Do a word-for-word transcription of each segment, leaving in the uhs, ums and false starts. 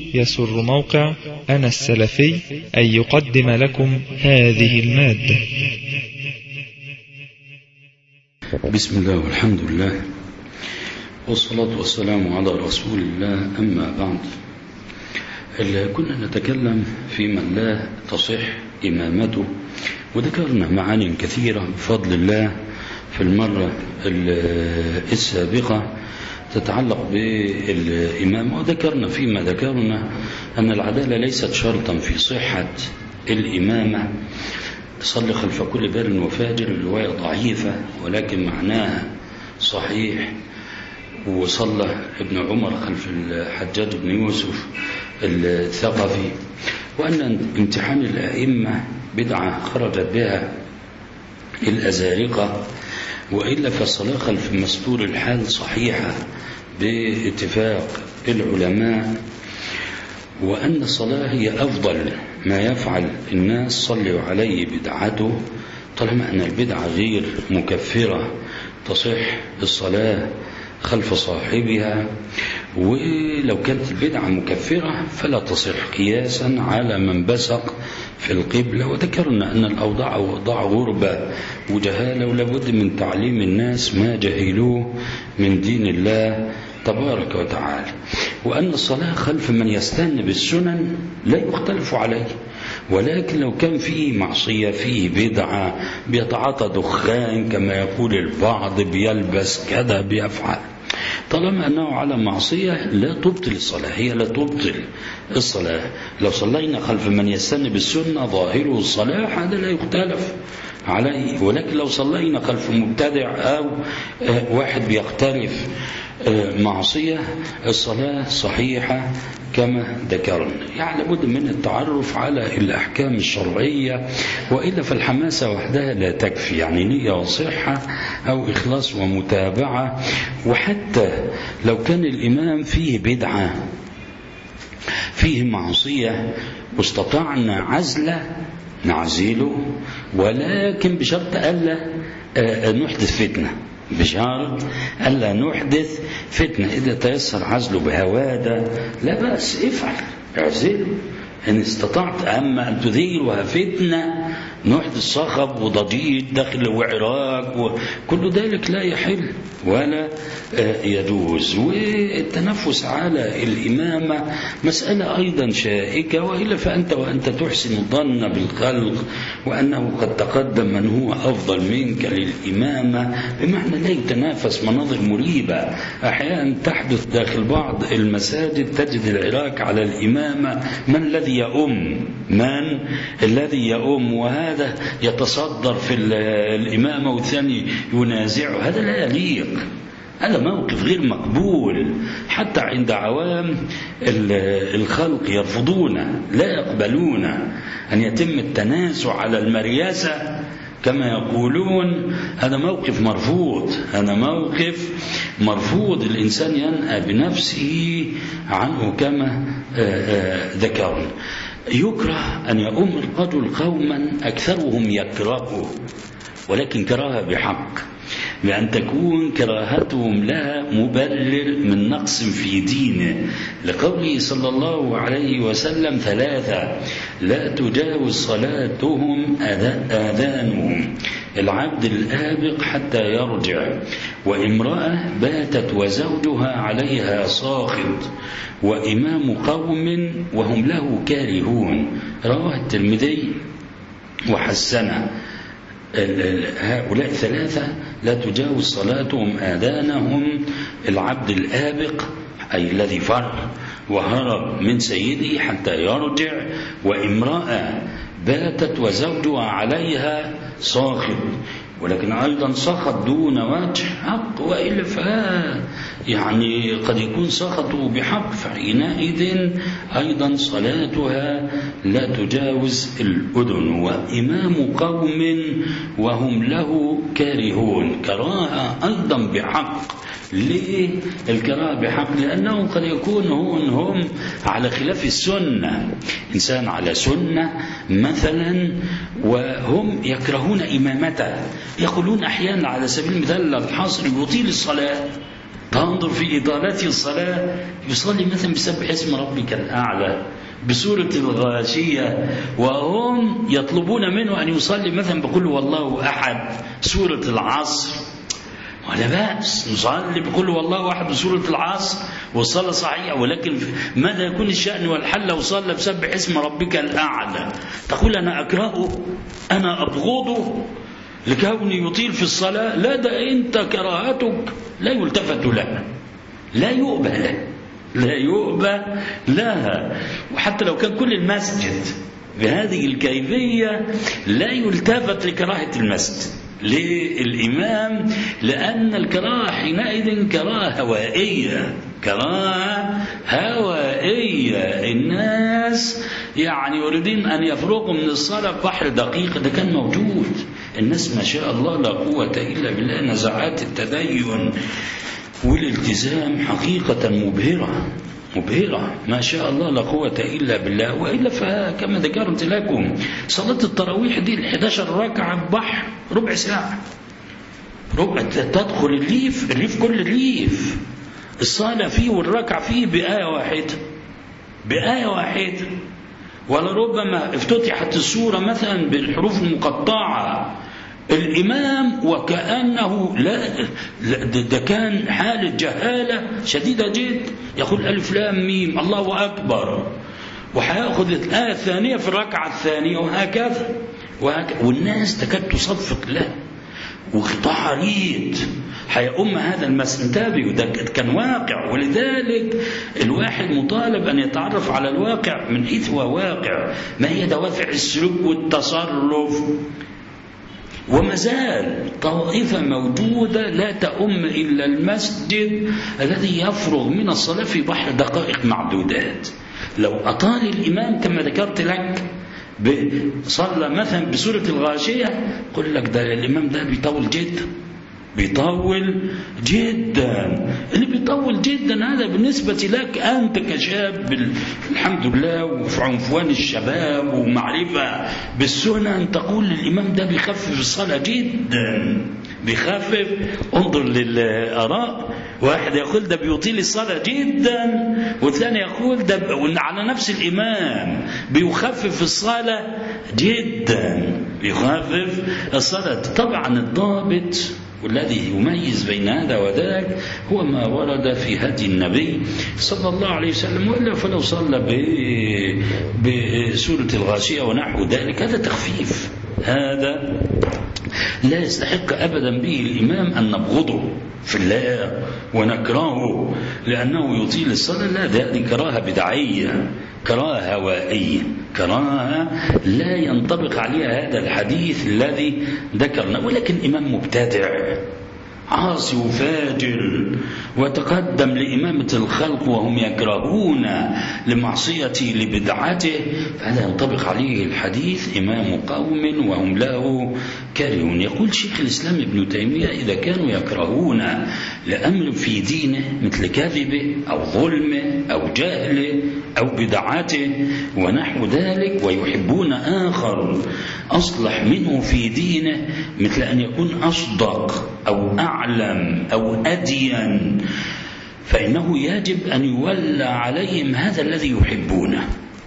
يسر موقع أنا السلفي أن يقدم لكم هذه المادة. بسم الله والحمد لله والصلاة والسلام على رسول الله، أما بعد. كنا نتكلم في من لا تصح إمامته، وذكرنا معاني كثيرة بفضل الله في المرة السابقة تتعلق بالإمامة، وذكرنا فيما ذكرنا أن العدالة ليست شرطا في صحة الإمامة. تصلي خلف كل بار وفاجر الرواية ضعيفة ولكن معناها صحيح. وصلى ابن عمر خلف الحجاج بن يوسف الثقفي، وأن امتحان الأئمة بدعة خرجت بها الأزارقة، وإلا فالصلاة خلف مستور الحال صحيحة باتفاق العلماء، وأن الصلاة هي أفضل ما يفعل الناس. صلوا عليه بدعته، طالما أن البدعة غير مكفرة تصح الصلاة خلف صاحبها، ولو كانت البدعة مكفرة فلا تصح قياسا على من بسق في القبلة. وذكرنا أن الأوضاع أوضاع غربة وجهالة، ولابد من تعليم الناس ما جهلوه من دين الله تبارك وتعالى، وأن الصلاة خلف من يستن بالسنن لا يختلف عليه، ولكن لو كان فيه معصية، فيه بدعة، بيتعاطى دخان كما يقول البعض، بيلبس كذا، بيفعل، طالما أنه على معصية لا تبطل الصلاة، هي لا تبطل الصلاة. لو صلينا خلف من يستن بالسنة ظاهره الصلاة هذا لا يختلف عليه، ولكن لو صلينا خلف مبتدع أو واحد بيقترف معصية الصلاة صحيحة كما ذكرنا. يعني لابد من التعرف على الأحكام الشرعية، وإلا فالحماسة وحدها لا تكفي، يعني نية وصحة أو إخلاص ومتابعة. وحتى لو كان الإمام فيه بدعة فيه معصية واستطعنا عزله نعزله، ولكن بشرط ألا نحدث فتنة، بشرط ألا نحدث فتنة. إذا تيسر عزله بهوادة لا بأس، افعل اعزله إن استطعت. أما أن تثيرها فتنة، نحدث صخب وضجيج داخل وعراق وكل ذلك لا يحل ولا يجوز. والتنفس على الإمامة مسألة أيضا شائكة، وإلا فأنت وأنت تحسن الظن بالخلق وأنه قد تقدم من هو أفضل منك للإمامة، بمعنى لا يتنافس. مناظر مريبة أحيانا تحدث داخل بعض المساجد، تجد العراق على الإمامة، من الذي يؤم من الذي يؤم وهذا يتصدر في الإمامة والثاني ينازعه، هذا لا يليق، هذا موقف غير مقبول. حتى عند عوام الخلق يرفضون، لا يقبلون أن يتم التنازع على المرياسة كما يقولون. هذا موقف مرفوض، هذا موقف مرفوض. الإنسان ينأى بنفسه عنه كما ذكرنا. يكره أن يؤم الرجل قوما أكثرهم يكرهه، ولكن كراهة بحق، بأن تكون كراهتهم لها مبرر من نقص في دينه، لقوله صلى الله عليه وسلم: ثلاثة لا تجاوز صلاتهم آذانهم، العبد الآبق حتى يرجع، وامرأة باتت وزوجها عليها ساخط، وإمام قوم وهم له كارهون. رواه الترمذي وحسنه. هؤلاء ثلاثة لا تجاوز صلاتهم آذانهم: العبد الآبق أي الذي فر وهرب من سيده حتى يرجع، وامرأة باتت وزوجها عليها ساخط. ولكن أيضا سخط دون وجه حق، وإلا فها يعني قد يكون سخطوا بحق، فحينئذ أيضا صلاتها لا تجاوز الأذن. وإمام قوم وهم له كارهون، كراهة أيضا بحق. ليه الكراهة بحق؟ لأنه قد يكون هم على خلاف السنة، إنسان على سنة مثلا وهم يكرهون إمامته، يقولون أحيانا على سبيل المثال الحصر يطيل الصلاة، تنظر في إطالته الصلاة، يصلي مثلا بسبح اسم ربك الأعلى، بسورة الغاشية، وهم يطلبون منه أن يصلي مثلا بقول والله أحد، سورة العصر، ولا بأس نصلي بقول والله أحد بسورة العصر والصلاة صحيحة. ولكن ماذا يكون الشأن والحل وصلى بسبح اسم ربك الأعلى؟ تقول أنا أكرهه، أنا أبغضه لكوني يطيل في الصلاة؟ لا، ده أنت كراهتك لا يلتفت لها، لا يؤبى لها، لا يؤبى لها. وحتى لو كان كل المسجد بهذه الكيفية لا يلتفت لكراهة المسجد للإمام، لأن الكراهة حينئذ كراهة هوائية، كراهة هوائية. الناس يعني يريدون أن يفرغوا من الصلاة في بحر دقيق، ده كان موجود. الناس ما شاء الله لا قوة إلا بالله، نزعات التدين والالتزام حقيقة مبهرة مبهرة ما شاء الله لا قوة إلا بالله. وإلا فكما ذكرت لكم صلاة التراويح دي الحداشر ركعة بحر ربع ساعة، ربع تدخل الريف الريف كل الريف الصلاة فيه والركعة فيه بآية واحدة، بآية واحدة. ولربما افتتحت السورة مثلا بالحروف المقطعة، الإمام وكأنه لا, ده كان حالة جهالة شديدة جدا، يقول ألف لام ميم الله أكبر، وهيأخذ الآية الثانية في الركعة الثانية، وهكذا, وهكذا. والناس تكاد تصفق له وقطاع عريض هيأم هذا المسنتابي، وده كان واقع. ولذلك الواحد مطالب أن يتعرف على الواقع من حيث هو واقع، ما هي دوافع السلوك والتصرف. وما زال طائفة موجودة لا تؤم إلا المسجد الذي يفرغ من الصلاة في بحر دقائق معدودات. لو أطال الإمام كما ذكرت لك صلى مثلا بسورة الغاشية، قل لك ده الإمام ده بيطول جدا، بيطول جدا. اللي بيطول جدا هذا بالنسبة لك أنت كشاب الحمد لله وفي عنفوان الشباب ومعرفة بالسنة، تقول الإمام ده بيخفف الصلاة جدا، بيخفف. انظر للآراء، واحد يقول ده بيطيل الصلاة جدا، والثاني يقول ده على نفس الإمام بيخفف الصلاة جدا، بيخفف الصلاة. طبعا الضابط والذي يميز بين هذا وذاك هو ما ورد في هدي النبي صلى الله عليه وسلم. وإلا فلو صلى بسورة الغاشية ونحو ذلك هذا تخفيف، هذا لا يستحق أبدا به الإمام أن نبغضه في الله ونكرهه لأنه يطيل الصلاة. لا، هذه كراهة بدعية، كراهة هوائية، كراهة لا ينطبق عليها هذا الحديث الذي ذكرنا. ولكن إمام مبتدع عاصي وفاجر وتقدم لإمامة الخلق وهم يكرهون لمعصيته لبدعته، فهذا ينطبق عليه الحديث إمام قوم وهم له كارهون. يقول شيخ الإسلام ابن تيمية إذا كانوا يكرهون لأمر في دينه مثل كذبه أو ظلمه أو جهله أو بدعته ونحو ذلك، ويحبون آخر أصلح منه في دينه مثل أن يكون أصدق أو أعلم أو أدين، فإنه يجب أن يولى عليهم هذا الذي يحبونه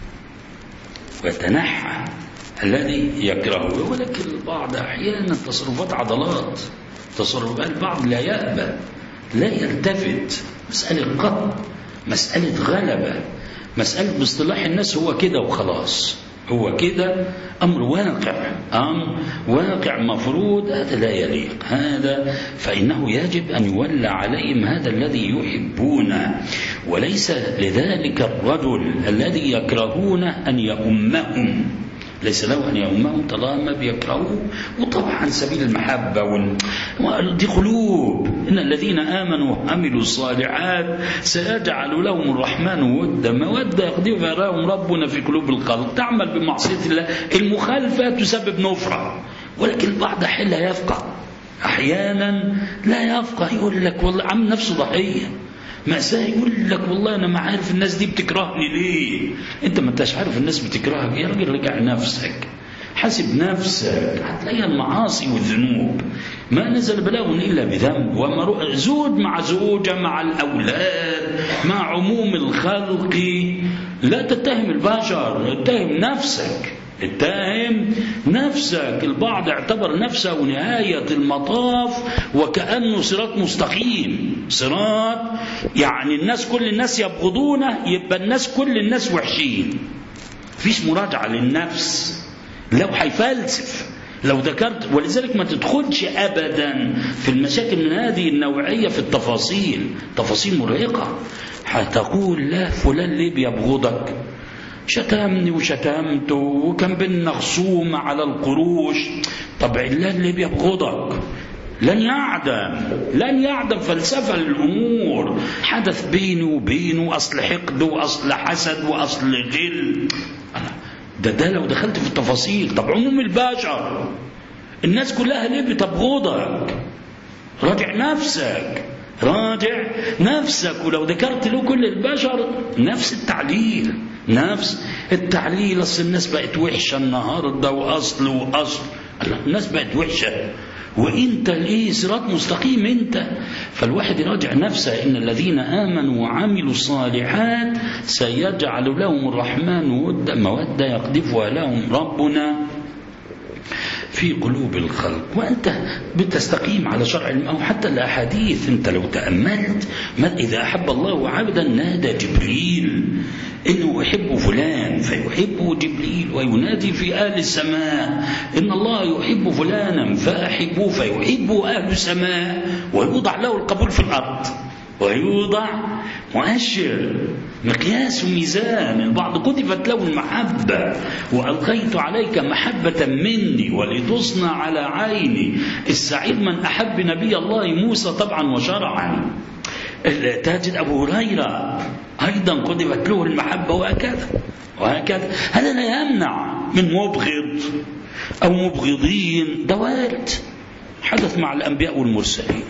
ويتنحى الذي يكرهه. ولكن البعض أحيانا تصرفات عضلات، تصرفات البعض لا يأبى لا يلتفت، مسألة قط، مسألة غلبة، مسألة باصطلاح الناس هو كده وخلاص، هو كده، أمر واقع، أمر واقع مفروض، هذا لا يليق هذا. فإنه يجب أن يولى عليهم هذا الذي يحبون، وليس لذلك الرجل الذي يكرهون أن يؤمهم، ليس له أن يؤمهم طالما بيكرهوه. وطبعا سبيل المحبة وال... دي قلوب، إن الذين آمنوا وعملوا الصالحات سيجعل لهم الرحمن ودا، مودة يقضي فيراهم ربنا في قلوب الخلق. تعمل بمعصية الله، المخالفة تسبب نفرة. ولكن البعض حين لا يفقه، أحيانا لا يفقه، يقول لك والله عم نفسه ضحية مأساة، يقول لك والله أنا ما عارف الناس دي بتكرهني ليه. أنت ما انتش عارف الناس بتكرهك يا راجل، رجع نفسك حاسب نفسك، هتلاقيها المعاصي والذنوب. ما نزل بلاء إلا بذنب، وما زوج مع زوجة مع الأولاد مع عموم الخلق. لا تتهم البشر، اتهم نفسك، اتهم نفسك. البعض اعتبر نفسه نهاية المطاف وكأنه صراط مستقيم، صراط يعني الناس كل الناس يبغضونه، يبقى الناس كل الناس وحشين. فيش مراجعة للنفس، لو هيفلسف لو ذكرت. ولذلك ما تدخلش أبدا في المشاكل من هذه النوعية في التفاصيل، تفاصيل مرهقة. هتقول لا فلان ليه بيبغضك؟ شتمني وشتمته وكان بيننا خصومة على القروش. طب علان ليه بيبغضك؟ لن يعدم لن يعدم فلسفة الأمور. حدث بيني وبينه أصل حقد وأصل حسد وأصل غل. ده ده لو دخلت في التفاصيل. طب عموم البشر الناس كلها ليه بتبغضك؟ راجع نفسك، راجع نفسك. ولو ذكرت له كل البشر نفس التعليل، نفس التعليل. أصل الناس بقت وحشة النهاردة وأصل وأصل. الناس بقت وحشة وإنت ليه صراط مستقيم أنت. فالواحد يراجع نفسه. إن الذين آمنوا وعملوا الصالحات سيجعل لهم الرحمن مودة يقذفها لهم ربنا في قلوب الخلق. وأنت بتستقيم على شرع أو حتى الأحاديث. أنت لو تأملت إذا أحب الله عبدا نادى جبريل إنه يحب فلان فيحبه جبريل، وينادي في أهل السماء إن الله يحب فلانا فأحبه فيحبه أهل السماء، ويوضع له القبول في الأرض، ويوضع مؤشر مقياس وميزان. البعض كتبت له المحبة وألقيت عليك محبة مني ولتصنع على عيني. السعيد من أحب نبي الله موسى طبعا وشرعا. تجد أبو هريرة أيضا كتبت له المحبة، وهكذا وهكذا. هذا لا يمنع من مبغض أو مبغضين. ده وارد، حدث مع الأنبياء والمرسلين.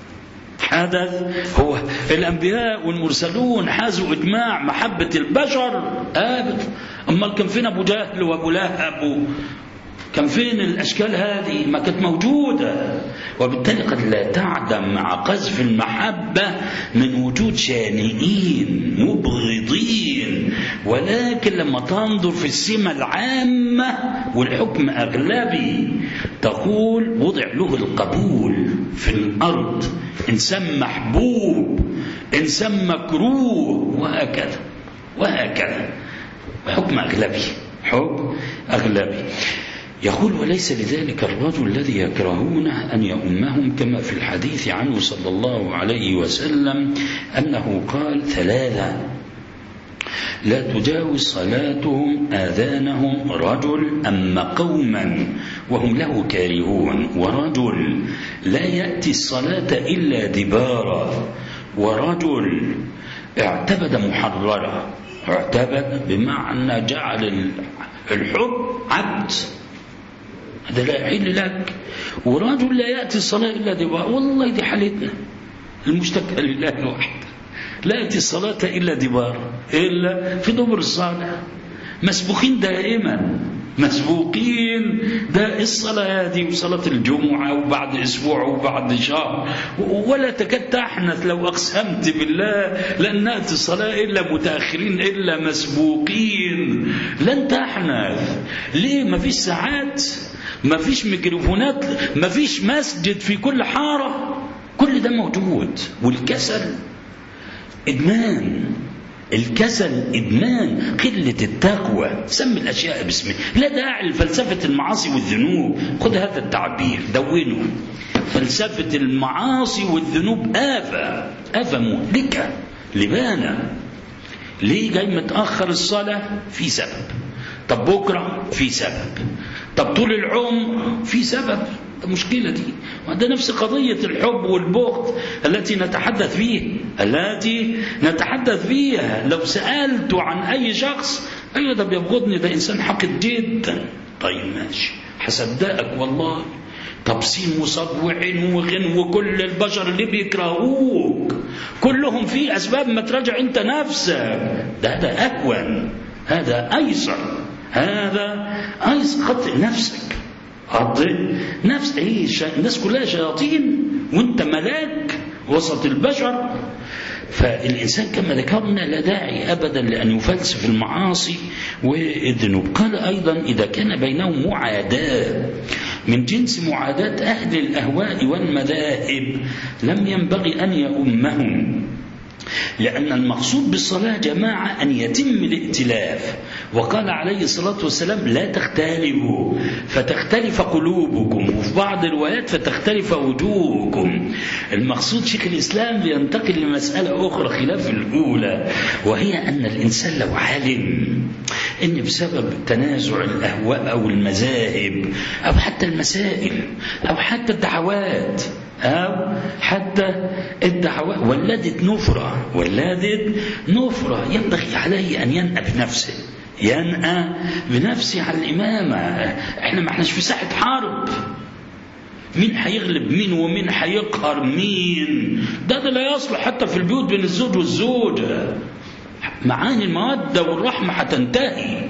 حدث هو الأنبياء والمرسلون حازوا إجماع محبة البشر أبدا. أما كان فين أبو جهل وأبو لهب؟ كان فين الأشكال هذه؟ ما كانت موجودة. وبالتالي قد لا تعدم مع قذف المحبة من وجود شانئين مبغضين. ولكن لما تنظر في السمة العامة والحكم أغلبي تقول وضع له القبول في الأرض، إنسان محبوب، إنسان مكروه، وهكذا وهكذا. حكم أغلبي، حكم أغلبي. يقول وليس لذلك الرجل الذي يكرهونه أن يؤمهم، كما في الحديث عنه صلى الله عليه وسلم أنه قال ثلاثة لا تجاوز صلاتهم آذانهم رجل أما قوما وهم له كارهون، ورجل لا يأتي الصلاة إلا دبارا، ورجل اعتبد محررا. اعتبد بمعنى جعل الحب عبد، هذا لا يحل لك. ورجل لا يأتي الصلاة إلا دبارا. والله دي حالتنا المشتكى لله وحده، لا يأتي الصلاة إلا دبارا، إلا في دبر الصلاة. مسبوقين دائما، مسبوقين. ده الصلاة هذه وصلاة الجمعة وبعد أسبوع وبعد شهر، ولا تكاد تحنث لو أقسمت بالله لن نأتي الصلاة إلا متأخرين إلا مسبوقين. لن تحنث. ليه؟ ما فيش ساعات، ما فيش ميكروفونات، ما فيش مسجد في كل حارة. كل ده موجود. والكسل إدمان، الكسل إدمان، قلة التقوى. سمي الأشياء باسمه، لا داعي لفلسفة المعاصي والذنوب. خذ هذا التعبير دونه. فلسفة المعاصي والذنوب آفة، آفة مهلكة لبانا. ليه جاي متأخر الصلاة؟ في سبب. طب بكرة في سبب. طب طول العمر في سبب. المشكلة دي، وده نفس قضية الحب والبغض التي نتحدث فيه التي نتحدث فيها. لو سألت عن أي شخص أيوة ده بيبغضني، ده إنسان حقد جدا. طيب ماشي هصدقك والله. طب سين وصد وعين وغن وكل البشر اللي بيكرهوك كلهم في أسباب، ما تراجع أنت نفسك. ده هذا أهون، هذا أيسر، هذا أيضا قتل نفسك. قتل نفس إيه؟ الناس كلها شياطين وانت ملاك وسط البشر. فالإنسان كما ذكرنا لا داعي أبدا لأن يفلسف المعاصي والذنوب. قال أيضا إذا كان بينهم معاداة من جنس معاداة أهل الأهواء والمذاهب لم ينبغي أن يؤمهم، لأن المقصود بالصلاة جماعة أن يتم الائتلاف. وقال عليه الصلاة والسلام لا تختلفوا فتختلف قلوبكم، وفي بعض الروايات فتختلف وجوهكم. المقصود شيخ الإسلام ينتقل لمسألة أخرى خلاف الأولى، وهي أن الإنسان لو علم إن بسبب تنازع الأهواء أو المذاهب أو حتى المسائل أو حتى الدعوات أو حتى الدعوات ولدت نفرة ولدت نفرة ينبغي عليه أن ينأى بنفسه، ينأى بنفسه على الإمامة. إحنا ما إحناش في ساحة حرب، مين هيغلب مين ومين هيقهر مين، ده, ده لا يصلح حتى في البيوت بين الزوج والزوجة. معاني المودة والرحمة هتنتهي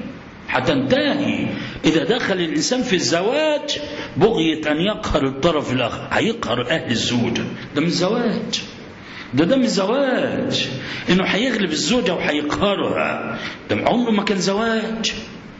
هتنتهي إذا دخل الإنسان في الزواج بغية أن يقهر الطرف الآخر، هيقهر أهل الزوجة. ده من الزواج، ده ده من الزواج إنه هيغلب الزوجة وهيقهرها. ده عمره ما كان زواج.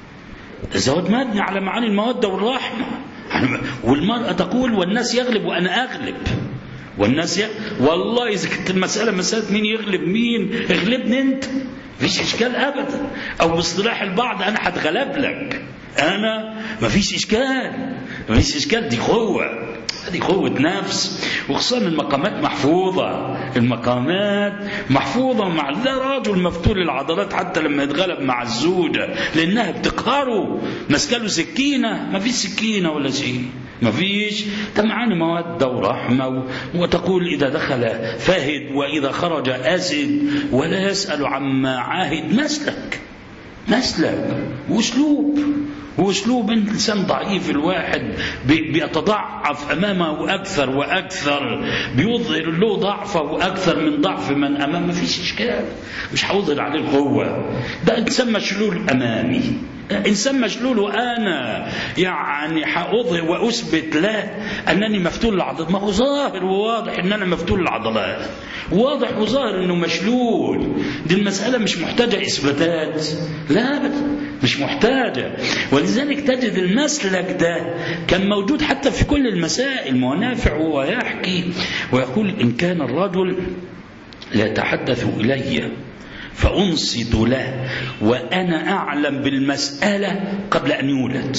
الزواج مبني على معاني المودة والرحمة. والمرأة تقول والناس يغلب وأنا أغلب، والناس ي... والله إذا كانت المسألة مسألة مين يغلب مين، اغلبني أنت، مفيش إشكال أبدا. أو باصطلاح البعض أنا هتغلب لك، أنا مفيش إشكال مفيش إشكال. دي قوة، دي قوة نفس. وخصوصا المقامات محفوظة، المقامات محفوظة مع الرجل مفتول العضلات حتى لما يتغلب مع الزوجة لأنها بتقهره. مسكاله سكينة، ما فيش سكينة ولا شيء، ما فيش. تمعاني مودة ورحمة. وتقول إذا دخل فهد وإذا خرج أسد، ولا يسأل عما عاهد. مسلك مسلك وأسلوب وأسلوب. إنسان ضعيف الواحد بيتضعف أمامه أكثر وأكثر، بيظهر له ضعفه وأكثر من ضعف من أمامه. ما فيش إشكال، مش هوظهر عليه القوة. ده إنسان مشلول أمامي، إنسان مشلول وأنا يعني هأظهر وأثبت له أنني مفتول العضلات. ما هو ظاهر وواضح أن أنا مفتول العضلات، واضح وظاهر أنه مشلول. دي المسألة مش محتاجة إثباتات، لا أبدا مش محتاجة. ولذلك تجد المسلك ده كان موجود حتى في كل المسائل. منافع وهو يحكي ويقول إن كان الرجل لا يتحدث إلي فأنصت له وأنا أعلم بالمسألة قبل أن يولد،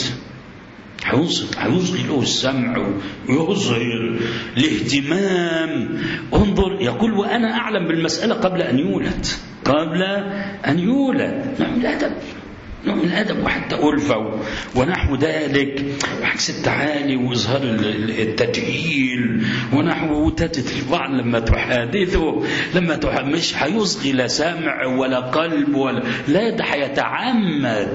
هينصت، هيصغي له السمع ويظهر الاهتمام. انظر، يقول وأنا أعلم بالمسألة قبل أن يولد، قبل أن يولد. نوع من الأدب، نوع من الأدب وحتى ألفة ونحو ذلك، وعكس التعالي وإظهار التجهيل ونحو. تجد البعض لما تحادثه لما تح... مش هيصغي لا سمع ولا قلب ولا لا، ده هيتعمد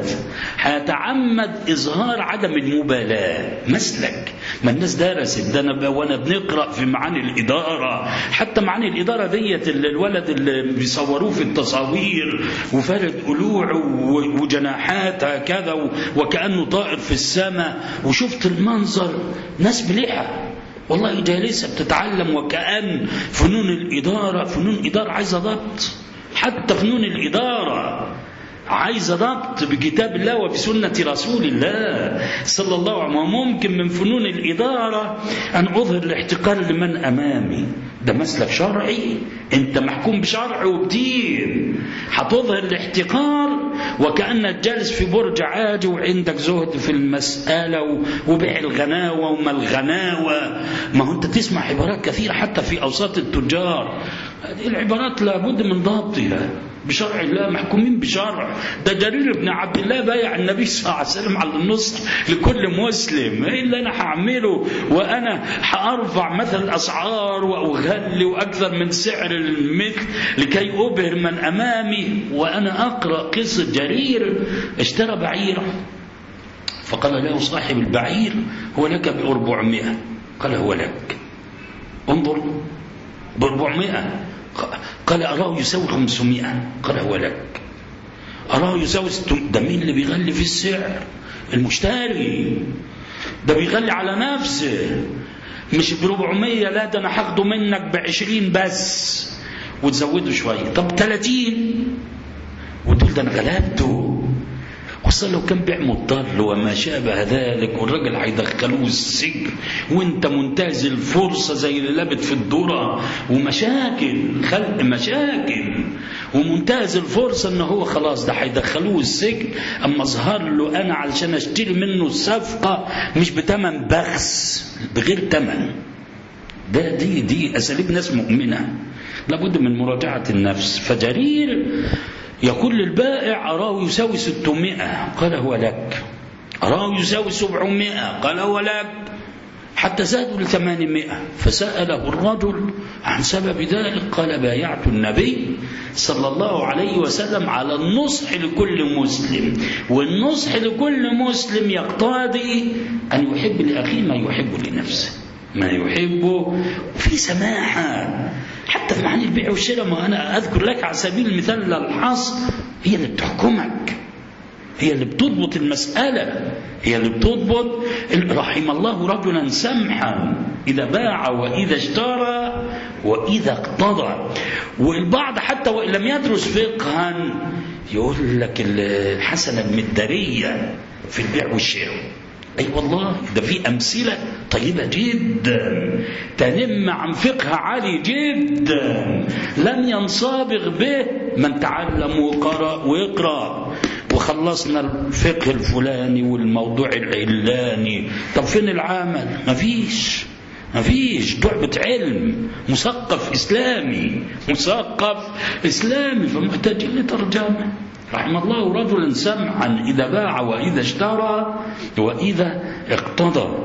هيتعمد إظهار عدم المبالاة. مسلك ما الناس درست ده. أنا وأنا بنقرأ في معاني الإدارة، حتى معاني الإدارة ديت الولد اللي بيصوروه في التصاوير وفارد قلوعه وجناحات هكذا وكأنه طائر في السماء، وشفت المنظر. ناس بلحى والله جالسة بتتعلم، وكأن فنون الإدارة فنون إدارة عايزة ضبط. حتى فنون الإدارة عايزة ضبط بكتاب الله وبسنة رسول الله صلى الله عليه وسلم. وممكن من فنون الإدارة أن أظهر الاحتقار لمن أمامي. ده مسلك شرعي، أنت محكوم بشرع وبدين، هتظهر الاحتقار وكأنك جالس في برج عاجي وعندك زهد في المسألة وبيع الغناوة وما الغناوة. ما هو أنت تسمع عبارات كثيرة حتى في أوساط التجار، هذه العبارات لابد من ضبطها بشرع الله، محكومين بشرع. ده جرير بن عبد الله بايع النبي صلى الله عليه وسلم على النصر لكل مسلم. ايه اللي انا هعمله وانا هارفع مثل الاسعار واغلي واكثر من سعر المثل لكي ابهر من امامي؟ وانا اقرا قصه جرير اشترى بعيرا فقال له صاحب البعير هو لك بأربعمائة. قال هو لك. انظر، بأربعمائة. قال أراه يساوي خمسمائة. قال هو لك. أراه يساوي ستمائة. ده مين اللي بيغلي في السعر؟ المشتري. ده بيغلي على نفسه، مش بربعمية، لا ده أنا هاخده منك بعشرين بس وتزوده شوية. طب ثلاثين وتقول ده أنا غلبته. خصوصا لو كان بيع مضطر وما شابه ذلك، والراجل هيدخلوه السجن وانت منتهز الفرصة زي اللي لابت في الذرة، ومشاكل خلق مشاكل، ومنتهز الفرصة ان هو خلاص ده هيدخلوه السجن، اما اظهر له انا علشان اشتري منه الصفقة مش بتمن بخس، بغير تمن. ده دي دي اساليب ناس مؤمنة، لابد من مراجعة النفس. فجرير يقول للبائع أراه يساوي ستمائة، قال هو لك. أراه يساوي سبعمائة، قال هو لك. حتى زادوا لثمانمائة. فسأله الرجل عن سبب ذلك، قال بايعت النبي صلى الله عليه وسلم على النصح لكل مسلم، والنصح لكل مسلم يقتضي أن يحب لأخيه ما يحب لنفسه، ما يحبه، وفي سماحة حتى في معنى البيع والشراء. ما أنا أذكر لك على سبيل المثال للحصر، هي اللي بتحكمك، هي اللي بتضبط المسألة، هي اللي بتضبط. رحم الله رجلا سمحا إذا باع وإذا اشترى وإذا اقتضى. والبعض حتى وإن لم يدرس فقها يقول لك الحسنة المدارية في البيع والشراء. أي أيوة والله ده في أمثلة طيبة جدا تنم عن فقه عالي جدا لم ينصابغ به من تعلم وقرأ ويقرأ. وخلصنا الفقه الفلاني والموضوع العلاني، طب فين العمل؟ مفيش مفيش دعبة علم، مثقف إسلامي مثقف إسلامي فمحتاجين لترجمة. رحم الله رجلا سمعا إذا باع وإذا اشترى وإذا اقتضى.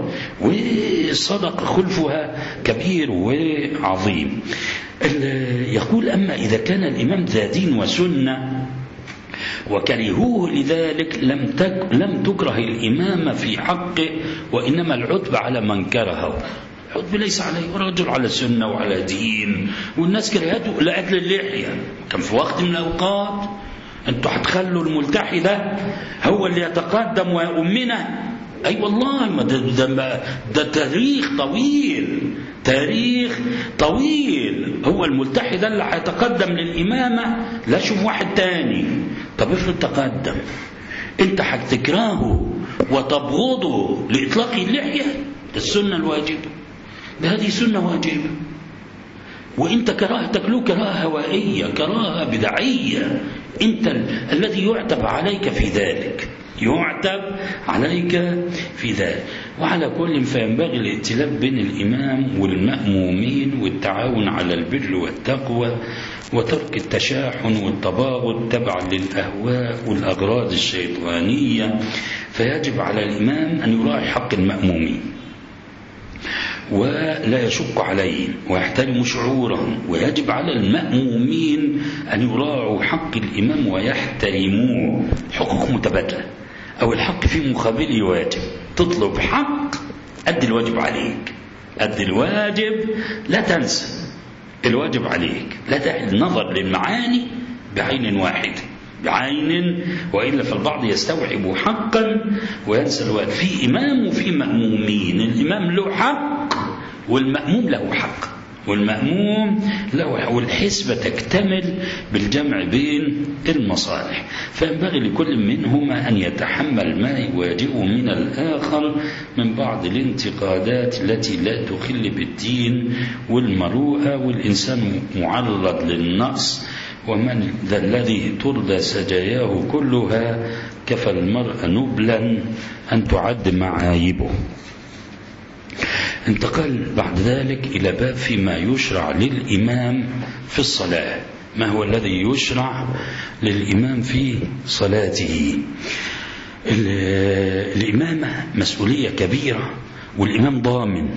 والصدقة خلفها كبير وعظيم. يقول أما إذا كان الإمام ذا دين وسنة وكرهوه لذلك لم لم تكره الإمامة في حقه، وإنما العتب على من كرهه. العتب ليس عليه، رجل على سنة وعلى دين والناس كرهته لأجل اللحية. كان في وقت من الأوقات أنتوا هتخلوا الملتحي ده هو اللي يتقدم ويؤمنه؟ أي أيوة والله ما ده, ده, ده تاريخ طويل، تاريخ طويل. هو الملتحي ده اللي هيتقدم للإمامة؟ لا، شوف واحد تاني. طب افرض تقدم، أنت هتكرهه وتبغضه لإطلاق اللحية؟ ده السنة الواجبة، ده هذه سنة واجبة، وانت كراهتك له كراهه هوائيه، كراهه بدعيه. انت ال- الذي يعتب عليك في ذلك، يعتب عليك في ذلك. وعلى كل فينبغي الائتلاف بين الإمام والمأمومين والتعاون على البر والتقوى وترك التشاحن والتباغض تبعا للأهواء والأغراض الشيطانية. فيجب على الإمام أن يراعي حق المأمومين ولا يشق عليهم ويحترم شعورهم، ويجب على المأمومين أن يراعوا حق الإمام ويحترموه. حقوق متبادلة، أو الحق في مقابله واجب. تطلب حق أدي الواجب عليك، أدي الواجب، لا تنسى الواجب عليك، لا داعي النظر للمعاني بعين واحدة بعين، وإلا فالبعض يستوعب حقا وينسى الواجب. في إمام وفي مأمومين، الإمام له حق والمأموم له حق، والمأموم له، والحسبة تكتمل بالجمع بين المصالح. فينبغي لكل منهما أن يتحمل ما يواجهه من الآخر من بعض الانتقادات التي لا تخل بالدين والمروءة، والإنسان معرض للنقص. ومن ذا الذي ترضى سجاياه كلها كفى المرء نبلا أن تعد معايبه. انتقل بعد ذلك إلى باب فيما يشرع للإمام في الصلاة. ما هو الذي يشرع للإمام في صلاته؟ الإمامة مسؤولية كبيرة، والإمام ضامن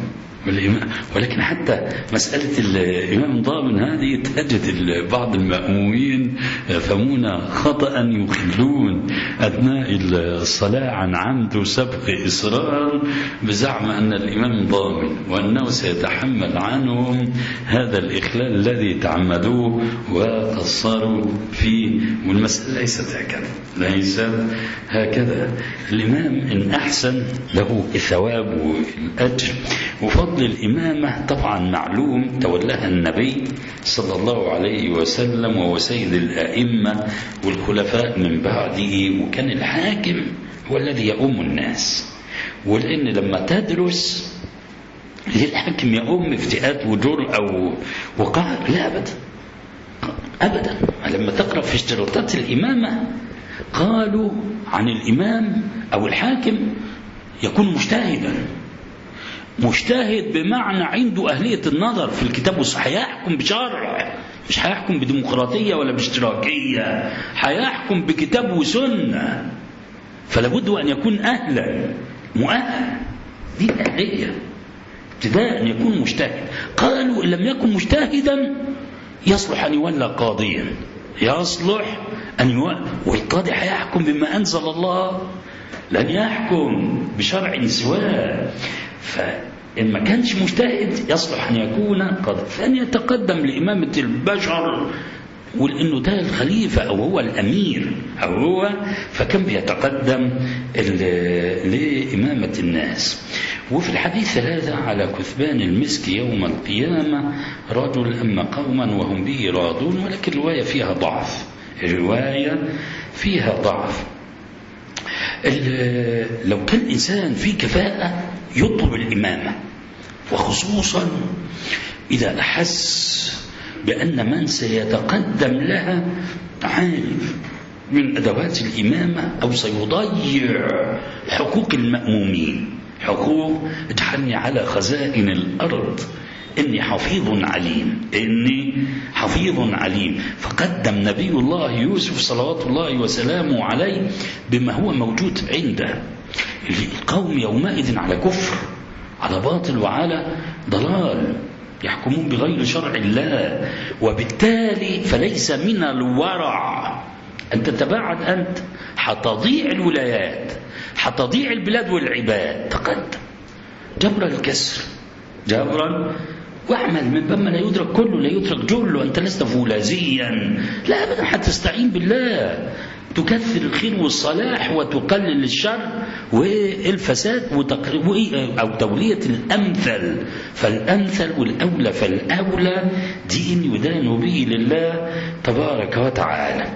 ولكن حتى مسألة الإمام ضامن هذه تجد بعض المأمومين يفهمون خطأ يخلون أثناء الصلاة عن عمد وسبق إصرار بزعم أن الإمام ضامن وأنه سيتحمل عنهم هذا الإخلال الذي تعمدوه وقصروا فيه. والمسألة ليست هكذا، ليست هكذا. الإمام إن أحسن له الثواب والأجر، وفضل الإمامة طبعا معلوم، تولاها النبي صلى الله عليه وسلم وهو سيد الأئمة والخلفاء من بعده، وكان الحاكم هو الذي يؤم الناس. ولأن لما تدرس للحاكم يؤم افتئات وجور أو وقار، لا أبدا أبدا. لما تقرأ في اشتراطات الإمامة قالوا عن الإمام أو الحاكم يكون مجتهدا، مجتهد بمعنى عنده أهلية النظر في الكتاب والسنة، هيحكم بشرع، مش هيحكم بديمقراطية ولا باشتراكية، هيحكم بكتاب وسنة. فلا بد أن يكون أهلا مؤهل، دي الأهلية ابتداء أن يكون مجتهد. قالوا إن لم يكن مجتهدا يصلح أن يولى قاضيا، يصلح أن يولى، والقاضي هيحكم بما أنزل الله، لن يحكم بشرع سواه. فإن ما كانش مجتهد يصلح أن يكون قاضي، فأن يتقدم لإمامة البشر، ولأنه ده الخليفة أو هو الأمير أو هو، فكان بيتقدم لإمامة الناس. وفي الحديث هذا على كثبان المسك يوم القيامة رجل أما قوما وهم به راضون، ولكن الرواية فيها ضعف، الرواية فيها ضعف. لو كان الإنسان في كفاءة يطلب الإمامة، وخصوصا إذا أحس بأن من سيتقدم لها عارف من أدوات الإمامة أو سيضيع حقوق المأمومين. حقوق اجعلني على خزائن الأرض إني حفيظ عليم، إني حفيظ عليم. فقدم نبي الله يوسف صلوات الله وسلامه عليه بما هو موجود عنده. القوم يومئذ على كفر، على باطل وعلى ضلال، يحكمون بغير شرع الله، وبالتالي فليس من الورع أن تتباعد أنت، حتضيع الولايات، حتضيع البلاد والعباد. تقدم جبر الكسر، جبرا واعمل من باب لا يدرك كله لا يدرك جله. أنت لست فولاذيا، لا أبدا، حتستعين بالله، تكثر الخير والصلاح وتقلل الشر والفساد أو تولية الأمثل فالأمثل والأولى فالأولى دين يدان به لله تبارك وتعالى.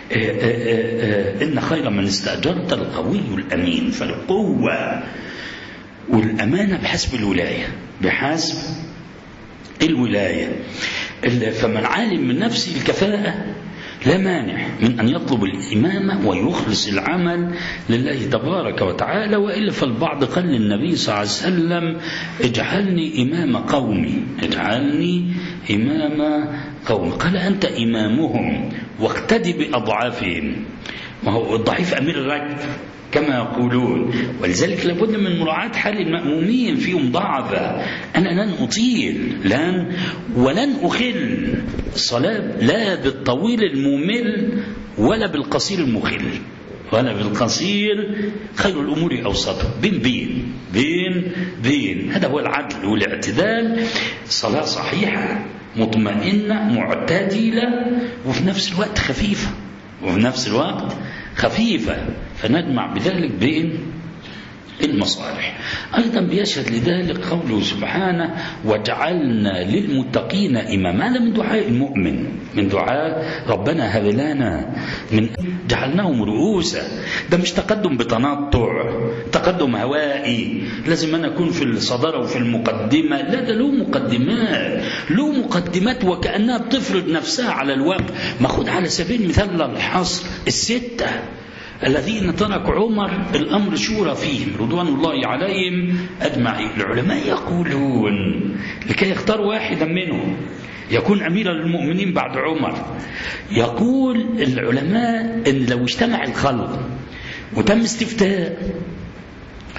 إن خير من استأجرت القوي الأمين. فالقوة والأمانة بحسب الولاية، بحسب الولاية. فمن عالم من نفسه الكفاءة لا مانع من أن يطلب الإمامة ويخلص العمل لله تبارك وتعالى. وإلا فالبعض قال للنبي صلى الله عليه وسلم اجعلني إمام قومي، اجعلني إمام قومي. قال أنت إمامهم واقتدي بأضعافهم. ما هو الضعيف أمير الركب كما يقولون، ولذلك لابد من مراعاة حال المأمومين، فيهم ضعفة. أنا لن أطيل لن ولن أخل الصلاة لا بالطويل الممل ولا بالقصير المخل، ولا بالقصير. خير الأمور أوسطها، بين بين بين بين هذا هو العدل والاعتدال. صلاة صحيحة مطمئنة معتدلة وفي نفس الوقت خفيفة، وفي نفس الوقت خفيفة، فنجمع بذلك بين المصالح. أيضا بيشهد لذلك قوله سبحانه وجعلنا للمتقين إماما. هذا من دعاء المؤمن، من دعاء ربنا هب لنا من جعلناهم رؤوسا. ده مش تقدم بتنطع، تقدم هوائي لازم أنا أكون في الصدارة وفي المقدمة. لا، ده له مقدمات، له مقدمات وكأنها بتفرض نفسها على الوقت. ما خد على سبيل المثال الحصر الستة الذين ترك عمر الأمر شورى فيهم رضوان الله عليهم أجمعين. العلماء يقولون لكي يختار واحدا منهم يكون أميرا للمؤمنين بعد عمر، يقول العلماء إن لو اجتمع الخلق وتم استفتاء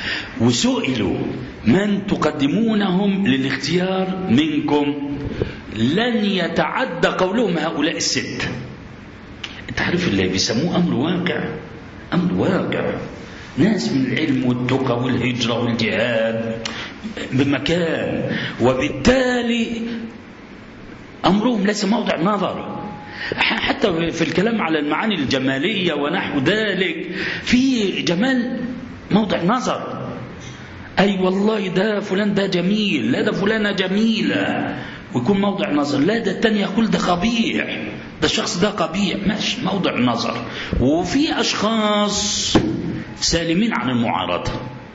وسئلوا من تقدمونهم للاختيار منكم لن يتعدى قولهم هؤلاء الست. تعرف اللي بيسموه أمر واقع، أمر واقع، ناس من العلم والتقى والهجرة والجهاد بمكان، وبالتالي أمرهم ليس موضع نظر. حتى في الكلام على المعاني الجمالية ونحو ذلك في جمال موضع نظر. أي والله ده فلان ده جميل، لا ده فلانة جميلة، ويكون موضع نظر. لا ده التاني يقول ده قبيح، ده الشخص ده قبيح، ماشي، موضع نظر. وفي أشخاص سالمين عن المعارضة،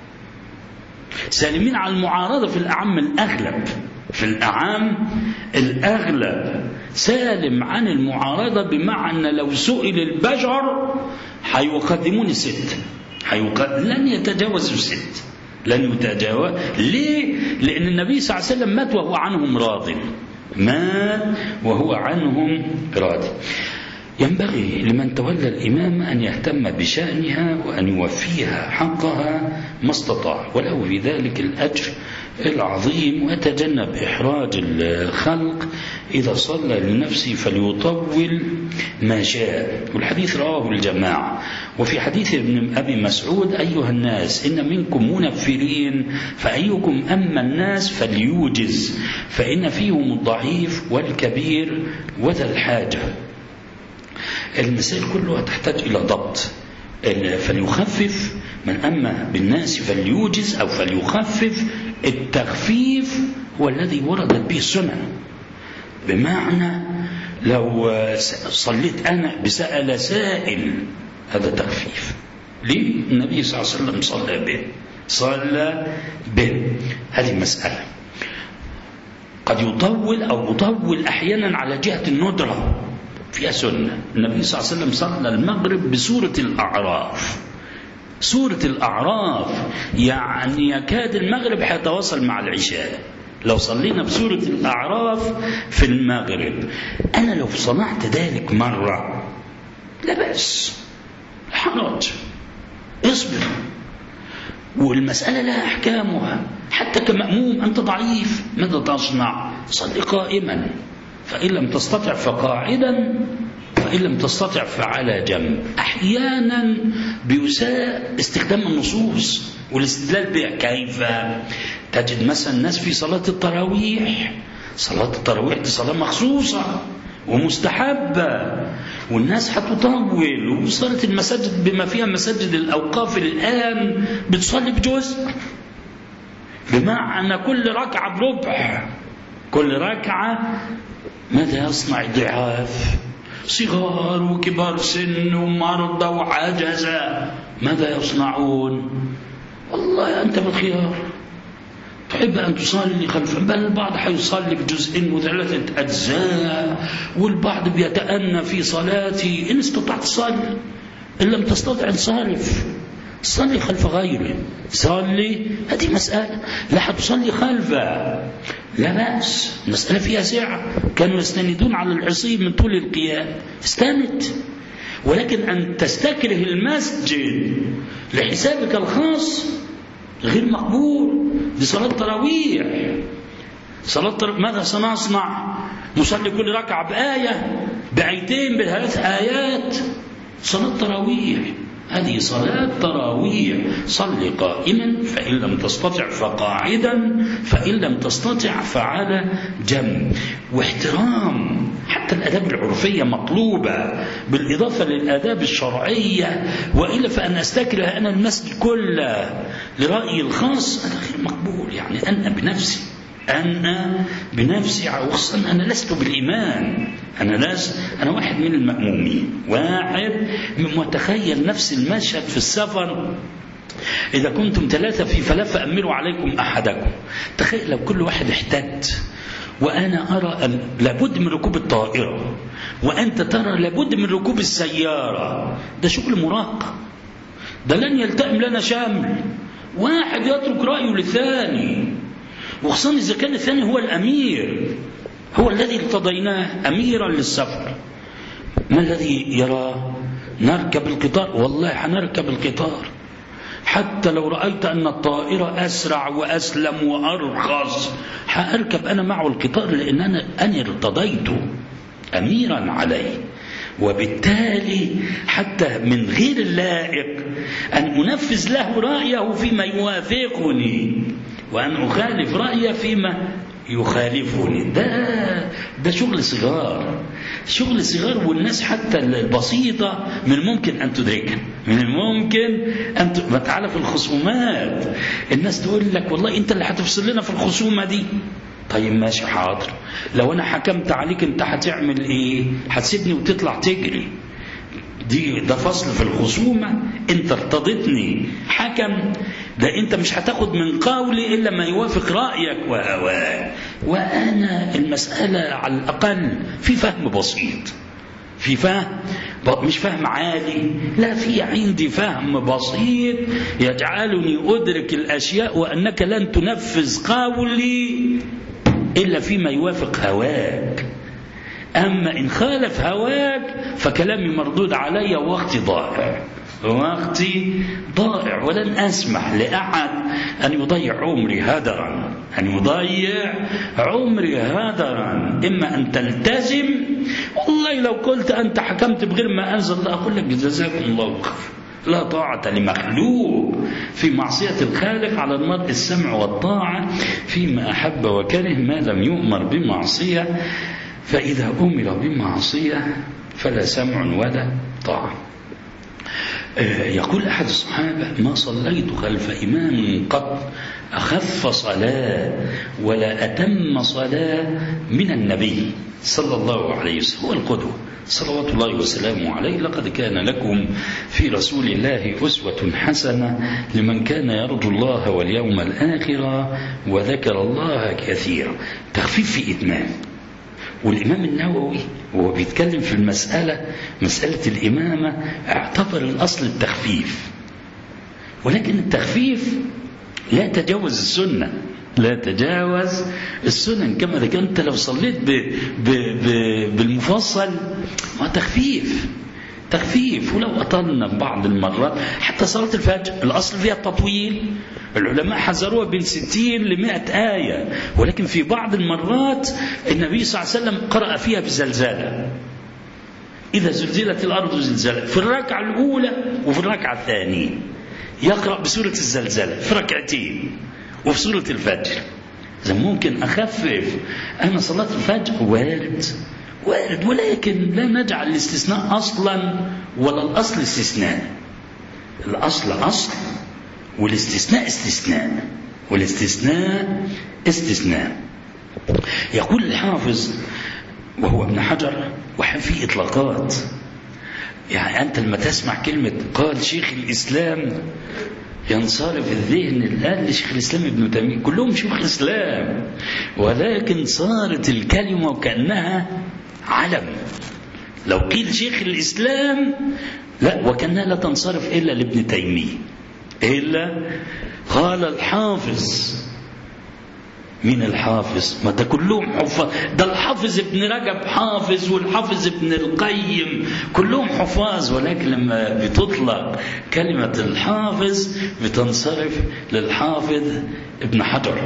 سالمين عن المعارضة في الأعم الأغلب، في الأعم الأغلب سالم عن المعارضة، بمعنى لو سئل البشر هيقدمون الست، هيقدم لن يتجاوزوا الست، لن يتجاوز. ليه؟ لأن النبي صلى الله عليه وسلم مات وهو عنهم راض، مات وهو عنهم راض. ينبغي لمن تولى الإمامة أن يهتم بشأنها وأن يوفيها حقها ما استطاع، وله في ذلك الأجر العظيم، ويتجنب إحراج الخلق. إذا صلى لنفسه فليطول ما شاء. والحديث رواه الجماعة. وفي حديث ابن أبي مسعود: أيها الناس إن منكم منفرين فأيكم أما الناس فليوجز، فإن فيهم الضعيف والكبير وذا الحاجة. المسائل كلها تحتاج إلى ضبط. فليخفف من أما بالناس فليوجز أو فليخفف. التخفيف هو الذي وردت به السنن، بمعنى لو صليت أنا بسأل سائل هذا تخفيف. ليه؟ النبي صلى الله عليه وسلم صلى به، صلى به. هذه مسألة قد يطول أو يطول أحيانا على جهة الندرة، فيها سنة. النبي صلى الله عليه وسلم صلى المغرب بسورة الأعراف، سورة الأعراف، يعني يكاد المغرب حيتواصل مع العشاء لو صلينا بسورة الأعراف في المغرب. أنا لو صنعت ذلك مرة لا بأس، حرج، اصبر، والمسألة لها أحكامها. حتى كمأموم أنت ضعيف، ماذا تصنع؟ صل قائما، فإن لم تستطع فقاعدا، فإن لم تستطع فعلى جنب. أحيانا بيساء استخدام النصوص والاستدلال بها. كيف؟ تجد مثلا الناس في صلاة التراويح، صلاة التراويح دي صلاة مخصوصة ومستحبة، والناس هتطول، وصلاة المساجد بما فيها مساجد الأوقاف الآن بتصلي بجزء، بمعنى كل ركعة بربع، كل ركعة. ماذا يصنع ضعاف؟ صغار وكبار سن ومرضى وعجزة، ماذا يصنعون؟ والله أنت بالخيار، تحب أن تصلي خلف، بل البعض حيصلي بجزء وثلاثة أجزاء، والبعض بيتأنى في صلاتي. إن استطعت صلي، إن لم تستطع انصرف، صلي خلف غيره، صلي. هذه مسألة لا حتصلي خلفه، لا بأس، المسألة فيها سعة. كانوا يستندون على العصي من طول القيام، استند. ولكن أن تستكره المسجد لحسابك الخاص غير مقبول. دي صلاة تراويح، صلاة تراويح. ماذا سنصنع؟ نصلي كل ركعة بآية، بآيتين، بثلاث آيات. صلاة تراويح، هذه صلاة تراويح. صل قائما، فإن لم تستطع فقاعدا، فإن لم تستطع فعلى جنب. واحترام حتى الآداب العرفية مطلوبة، بالإضافة للآداب الشرعية. وإلا فأن أستكره أنا المسجد كله لرأيي الخاص، هذا غير مقبول. يعني أنا بنفسي، أنا بنفسي، وخصوصا أنا لست بالإمام، أنا لست، أنا واحد من المأمومين، واحد من متخيل نفس المشهد في السفر. إذا كنتم ثلاثة في فلا فأمروا عليكم أحدكم. تخيل لو كل واحد احتد، وأنا أرى لابد من ركوب الطائرة، وأنت ترى لابد من ركوب السيارة، ده شغل مراهقة، ده لن يلتئم لنا شامل. واحد يترك رأيه للثاني، وخصوصا إذا كان الثاني هو الأمير، هو الذي ارتضيناه أميرا للسفر. ما الذي يراه؟ نركب القطار، والله حنركب القطار، حتى لو رأيت أن الطائرة أسرع وأسلم وأرخص هأركب أنا معه القطار، لأن أنا أنا ارتضيت أميرا عليه. وبالتالي حتى من غير اللائق أن أنفذ له رأيه فيما يوافقني وأن أخالف رأيه فيما يخالفني. ده ده شغل صغار، شغل صغار، والناس حتى البسيطة من الممكن أن تدركها، من الممكن أن ت... ما تعالى في الخصومات الناس تقول لك والله أنت اللي هتفصل لنا في الخصومة دي. طيب ماشي حاضر، لو أنا حكمت عليك أنت هتعمل إيه؟ هتسيبني وتطلع تجري؟ دي ده فصل في الخصومة. أنت ارتضتني حكم، ده أنت مش هتاخد من قولي إلا ما يوافق رأيك وهواك. وأنا المسألة على الأقل في فهم بسيط، في فهم مش فهم عالي، لا، في عندي فهم بسيط يجعلني أدرك الأشياء، وأنك لن تنفذ قولي إلا فيما يوافق هواك. أما إن خالف هواك فكلامي مردود علي ووقتي ضائع، وقتي ضائع، ولن أسمح لأحد أن يضيع عمري هدرا، أن يضيع عمري هدرا. إما أن تلتزم، والله لو قلت أنت حكمت بغير ما أنزل الله أقول لك جزاكم الله خير. لا طاعة لمخلوق في معصية الخالق، على المرء السمع والطاعة فيما أحب وكره ما لم يؤمر بمعصية، فإذا أمر بمعصية فلا سمع ولا طاعة. يقول أحد الصحابة: ما صليت خلف إمام قط أخف صلاة ولا أتم صلاة من النبي صلى الله عليه وسلم، هو القدوة صلوات الله وسلامه عليه. لقد كان لكم في رسول الله أسوة حسنة لمن كان يرجو الله واليوم الآخر وذكر الله كثيرا. تخفيف في إتمام. والإمام النووي وهو بيتكلم في المسألة، مسألة الإمامة، اعتبر الأصل التخفيف، ولكن التخفيف لا تجاوز السنة، لا تجاوز السنن. كما ذكرت لو صليت ب ب ب بالمفصل ما تخفيف تخفيف. ولو أطلنا بعض المرات حتى صلاة الفجر الأصل فيها التطويل، العلماء حذروها بين ستين لمائة آية، ولكن في بعض المرات النبي صلى الله عليه وسلم قرأ فيها بزلزالة، إذا زلزلت الأرض زلزالة، في الركعة الأولى وفي الركعة الثانية يقرأ بسورة الزلزلة في ركعتين، وفي سورة الفجر. إذا ممكن أخفف أنا صلاة الفجر وارد وارد، ولكن لا نجعل الاستثناء أصلا ولا الأصل استثناء. الأصل أصل والاستثناء استثناء والاستثناء استثناء. يقول الحافظ وهو ابن حجر، وفي إطلاقات، يعني أنت لما تسمع كلمة قال شيخ الإسلام ينصرف الذهن الآن لشيخ الإسلام ابن تيمية، كلهم شيوخ الإسلام، ولكن صارت الكلمة وكأنها علم. لو قيل شيخ الإسلام لا، وكأنها لا تنصرف إلا لابن تيمية، إلا قال الحافظ. من الحافظ؟ ما ده كلهم حفاظ، ده الحافظ ابن رجب حافظ، والحافظ ابن القيم، كلهم حفاظ، ولكن لما بتطلق كلمة الحافظ بتنصرف للحافظ ابن حجر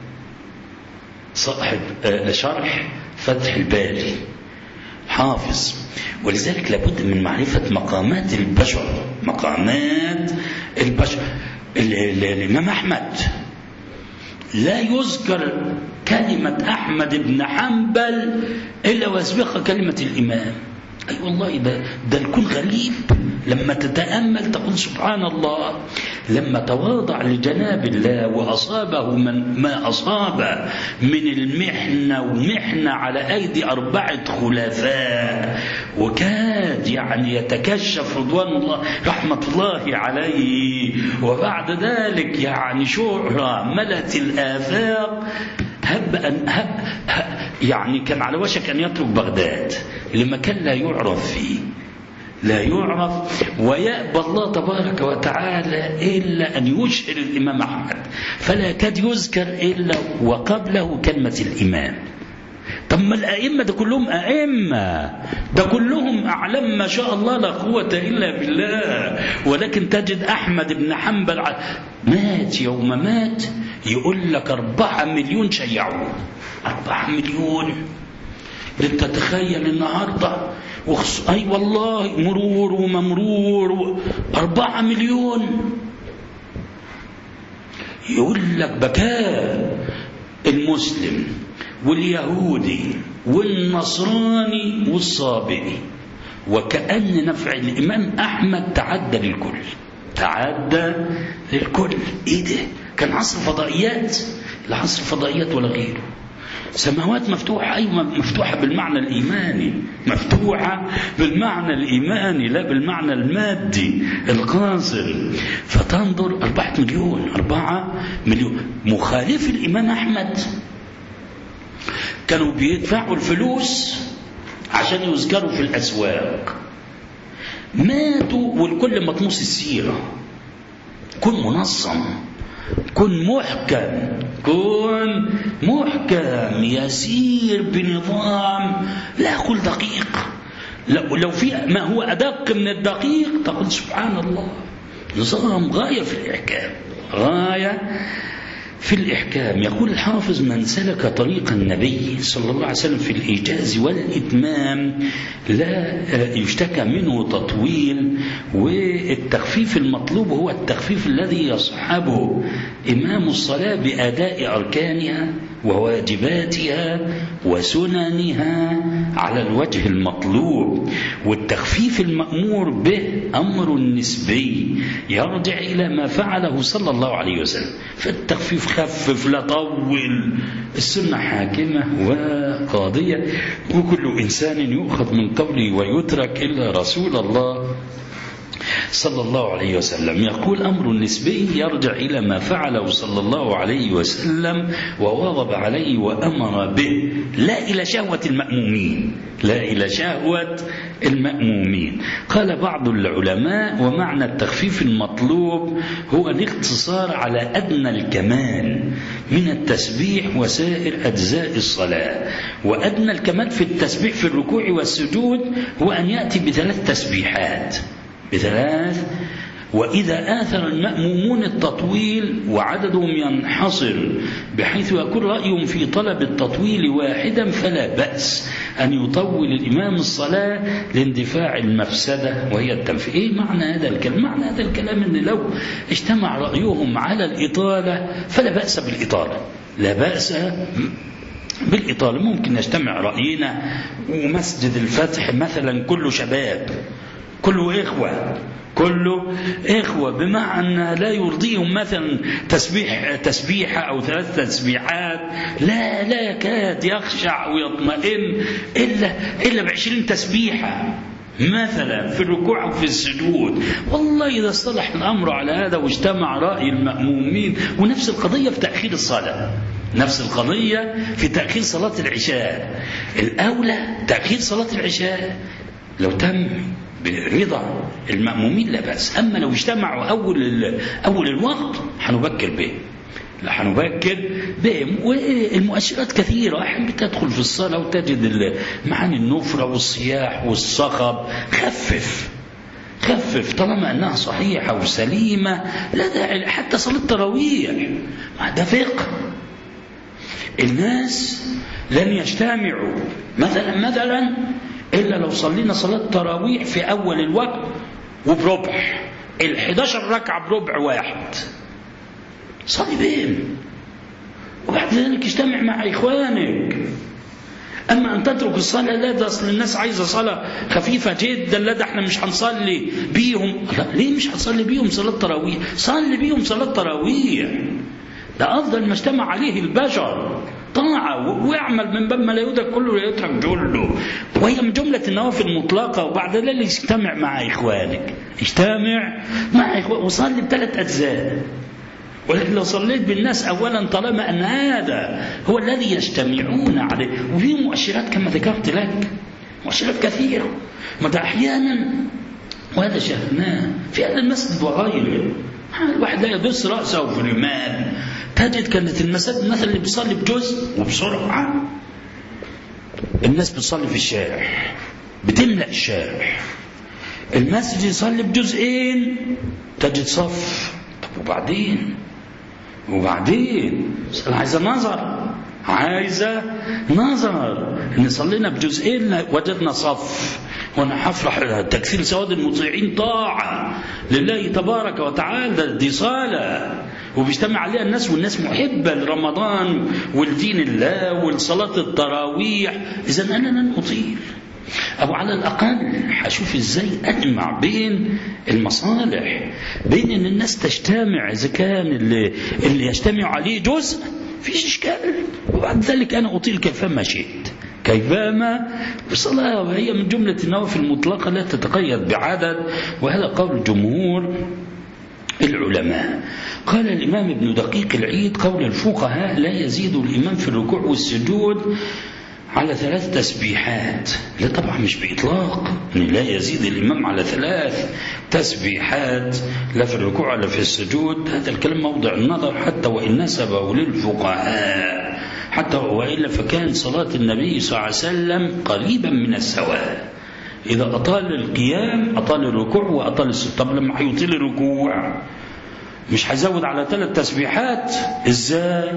صاحب شرح فتح الباري، حافظ. ولذلك لابد من معرفة مقامات البشر، مقامات البشر. الإمام أحمد لا يذكر كلمة أحمد بن حنبل إلا ويسبقها كلمة الإمام. أي أيوة والله، ده, ده الكون غريب. لما تتأمل تقول سبحان الله، لما تواضع لجناب الله وأصابه من ما أصاب من المحنة ومحنة على أيدي أربعة خلفاء، وكاد يعني يتكشف رضوان الله رحمة الله عليه، وبعد ذلك يعني شعرة ملت الآفاق، هب أن هب يعني كان على وشك أن يترك بغداد لمكان لا يعرف فيه، لا يعرف، ويأبى الله تبارك وتعالى إلا أن يشهر الإمام أحمد، فلا كاد يذكر إلا وقبله كلمة الإمام. طب طب ما الأئمة ده كلهم أئمة، ده كلهم أعلم ما شاء الله لا قوة إلا بالله. ولكن تجد أحمد بن حنبل مات، يوم مات يقول لك أربعة مليون شيعوه. أربعة مليون، انت تتخيل النهارده وخص... اي والله مرور وممرور و... أربعة مليون. يقول لك بكاء المسلم واليهودي والنصراني والصابئي، وكأن نفع الإمام أحمد تعدى للكل، تعدى للكل. إيه ده؟ كان عصر فضائيات، لا عصر فضائيات ولا غيره. سماوات مفتوحة، أيوة مفتوحة بالمعنى الإيماني، مفتوحة بالمعنى الإيماني لا بالمعنى المادي القاصر. فتنظر أربعة مليون، أربعة مليون. مخالف الإمام أحمد كانوا بيدفعوا الفلوس عشان يذكروا في الأسواق، ماتوا والكل مطموس السيرة. كن منظم، كن محكم، كن محكم يسير بنظام، لا أقول دقيق، لو في ما هو أدق من الدقيق تقول سبحان الله. نظام غاية في الإحكام، غاية في الإحكام. يقول الحافظ: من سلك طريق النبي صلى الله عليه وسلم في الإيجاز والإتمام لا يشتكى منه تطويل، والتخفيف المطلوب هو التخفيف الذي يصحبه إمام الصلاة بأداء أركانها وواجباتها وسننها على الوجه المطلوب. والتخفيف المأمور به أمر نسبي يرجع إلى ما فعله صلى الله عليه وسلم. فالتخفيف خفف لا طول، السنة حاكمة وقاضية، وكل إنسان يؤخذ من قوله ويترك إلا رسول الله صلى الله عليه وسلم. يقول: أمر نسبي يرجع إلى ما فعله صلى الله عليه وسلم وواظب عليه وأمر به، لا إلى شهوة المأمومين، لا إلى شهوة المأمومين. قال بعض العلماء: ومعنى التخفيف المطلوب هو الاقتصار على أدنى الكمال من التسبيح وسائر أجزاء الصلاة. وأدنى الكمال في التسبيح في الركوع والسجود هو أن يأتي بثلاث تسبيحات، بثلاث. وإذا آثر المأمومون التطويل وعددهم ينحصر بحيث يكون رأيهم في طلب التطويل واحدا فلا بأس أن يطول الإمام الصلاة لاندفاع المفسدة وهي التنفيذ. إيه معنى هذا الكلام؟ معنى هذا الكلام أن لو اجتمع رأيهم على الإطالة فلا بأس بالإطالة، لا بأس بالإطالة. ممكن نجتمع رأينا ومسجد الفتح مثلا كله شباب، كله إخوة، كله إخوة، بمعنى لا يرضيهم مثلا تسبيح تسبيحة أو ثلاث تسبيحات، لا لا يكاد يخشع ويطمئن إلا إلا بعشرين تسبيحة مثلا في الركوع وفي السجود. والله إذا اصطلح الأمر على هذا واجتمع رأي المأمومين. ونفس القضية في تأخير الصلاة، نفس القضية في تأخير صلاة العشاء. الأولى تأخير صلاة العشاء لو تم برضا المأمومين لا بأس. أما لو اجتمعوا أول أول الوقت حنبكر به، لا حنبكر به. والمؤشرات كثيرة، أحيانا تدخل في الصلاة وتجد معاني النفرة والصياح والصخب. خفف خفف طالما أنها صحيحة وسليمة، لا داعي. حتى صلاة التراويح ده فقه. الناس لن يجتمعوا مثلا مثلا إلا لو صلينا صلاة تراويح في أول الوقت وبربع، الحداشر ركعة بربع واحد، صلي بهم وبعد ذلك اجتمع مع إخوانك. أما أن تترك الصلاة، لا ده أصل الناس عايزة صلاة خفيفة جدا، لا ده احنا مش هنصلي بيهم. لا، ليه مش هنصلي بيهم صلاة تراويح؟ صلي بيهم صلاة تراويح، ده أفضل ما اجتمع عليه البشر طاعة. ويعمل من باب ما لا يدرك كله لا يترك جله، وهي من جملة النوافل المطلقة. وبعد ذلك اجتمع مع إخوانك، اجتمع مع إخوانك وصلي بثلاث أجزاء. ولكن لو صليت بالناس أولا طالما أن هذا هو الذي يجتمعون عليه، وفي مؤشرات كما ذكرت لك، مؤشرات كثيرة. ما ده أحيانا وهذا شاهدناه في هذا المسجد وغيره، الواحد لا يدس رأسه في الرمال. تجد كانت المساجد مثلا اللي بيصلي بجزء وبسرعة الناس بتصلي في الشارع، بتملأ الشارع. المسجد يصلي بجزئين تجد صف. طب وبعدين وبعدين عايزة نظر، عايزة نظر. إن صلينا بجزئين وجدنا صف، وانا هفرح تكثير سواد المطيعين طاعة لله تبارك وتعالى، دي صلاة وبيجتمع عليها الناس، والناس محبة لرمضان والدين الله والصلاة التراويح. إذا أنا لن أطيل، أو على الأقل هشوف إزاي أجمع بين المصالح، بين أن الناس تجتمع. إذا كان اللي, اللي يجتمع عليه جزء فيش إشكال، وبعد ذلك أنا أطيل كيفما شئت كيفما بصلاة. وهي من جملة النوافل المطلقة لا تتقيد بعدد، وهذا قول جمهور العلماء. قال الإمام ابن دقيق العيد: قول الفقهاء لا يزيد الإمام في الركوع والسجود على ثلاث تسبيحات. لا طبعا مش بإطلاق، لا يزيد الإمام على ثلاث تسبيحات لا في الركوع ولا في السجود. هذا الكلام موضع النظر حتى وإن نسبه للفقهاء، حتى وإلا فكان صلاة النبي صلى الله عليه وسلم قريبا من السواء. إذا أطال القيام أطال الركوع وأطال السجود. طب لما هيطيل الركوع مش هيزود على ثلاث تسبيحات؟ إزاي